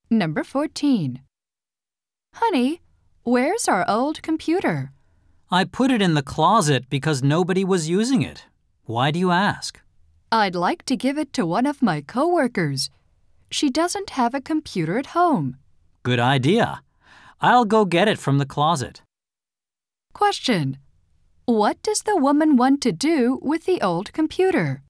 Number 14. Honey, where's our old computer? I put it in the closet because nobody was using it. Why do you ask? I'd like to give it to one of my coworkers. She doesn't have a computer at home. Good idea. I'll go get it from the closet. Question. What does the woman want to do with the old computer?